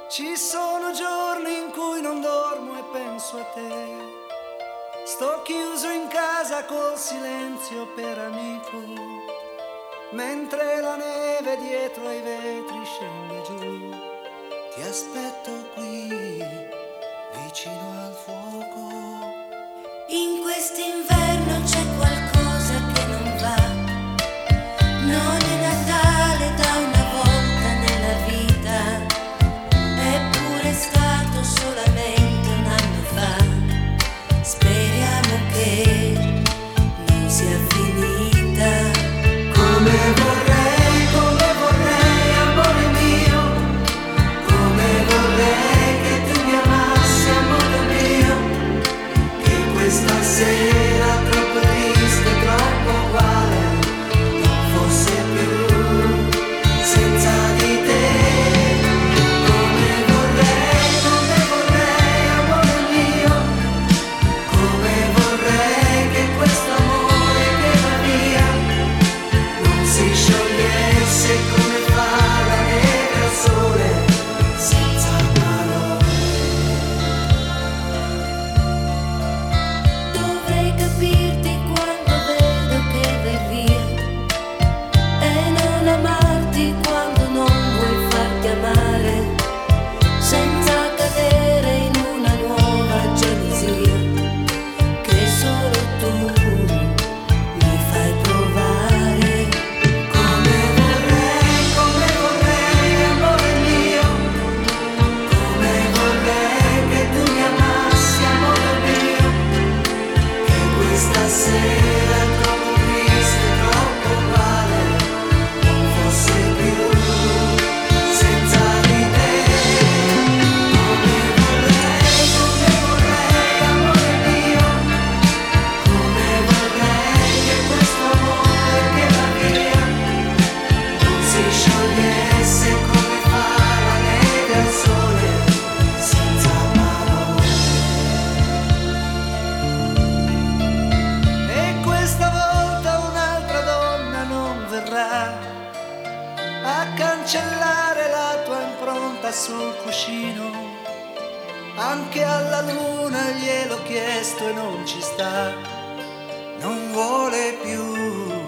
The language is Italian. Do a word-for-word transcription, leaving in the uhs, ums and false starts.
Ci sono giorni in cui non dormo e penso a te. Sto chiuso in casa col silenzio per amico, mentre la neve dietro ai vetri scende giù. Ti aspetto qui, vicino al fuoco. In quest'inverno c'è qualcosa che non va. Non è Natale da una volta nella vita, eppure è stato solamente un anno fa. Speriamo che non sia finita. Come vorrei, come vorrei, amore mio, come vorrei che tu mi amassi, amore mio, che questa sera troppo triste, troppo uguale, non fosse più senza di te. Come vorrei, come vorrei, amore mio, come vorrei che questo amore che va via non si sciogliesse come fa la neve al sole, senza parole. Dovrei capirti quando vedo che vai via e non amarti quando non vuoi farti amare, senza cadere in una nuova gelosia che solo tu mi fai provare. Come vorrei, come vorrei, amore mio, come vorrei che tu mi amassi, amore mio, che questa sera troppo triste, troppo uguale, non fosse più senza di te. Come vorrei, come vorrei, amore mio, come vorrei che questo amore che va via non si sciogliesse come fa la neve al sole, senza parole. E questa volta un'altra donna non verrà a cancellare la tua impronta sul cuscino. Anche alla luna gliel'ho chiesto e non ci sta, non vuole più.